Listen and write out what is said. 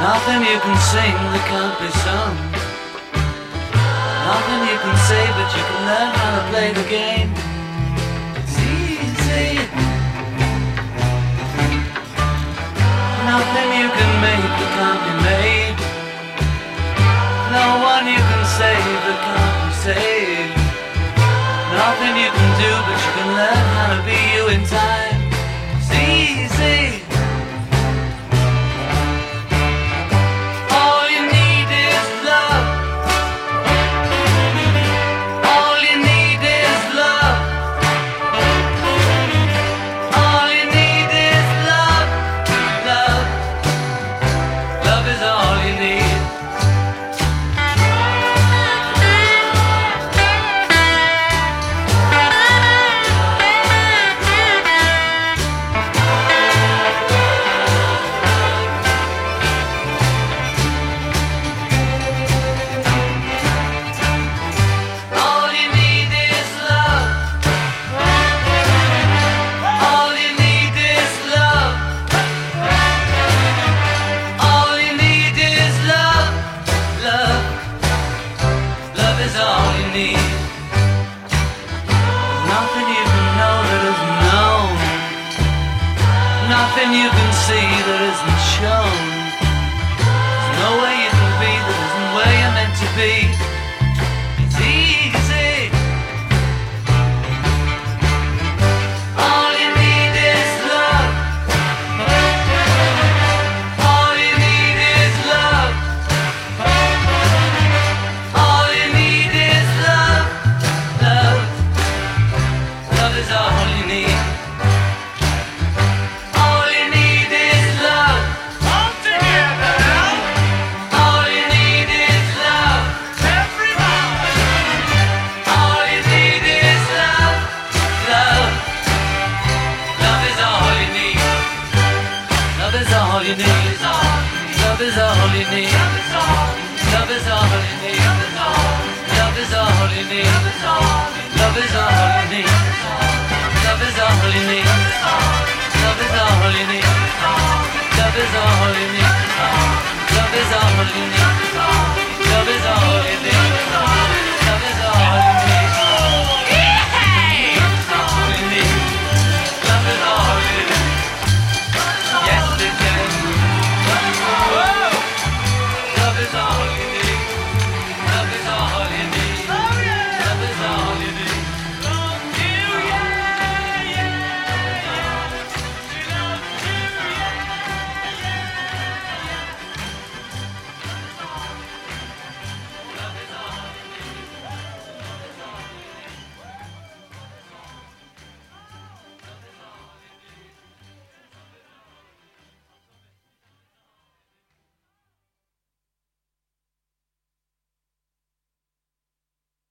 Nothing you can sing that can't be sung. Nothing you can say, but you can learn how to play the game. It's easy. Nothing you can make that can't be made. No one you can save that can't be saved. Nothing you can do, but you can learn how to be you in time. It's easy. All you need is love. All you need is love. All you need is love. Love. Love is all you need. Nothing you can see that isn't shown. There's no way you can be that isn't where you're meant to be. It's easy. All you need is love. All you need is love. All you need is love. Love. Love is all you need. All you need. Love is all you need. Love is all you need. Love is all you need. Love is all you need. Love is all you need. Love is all you need. Love is all you need. Love is all you need. Love is all you need.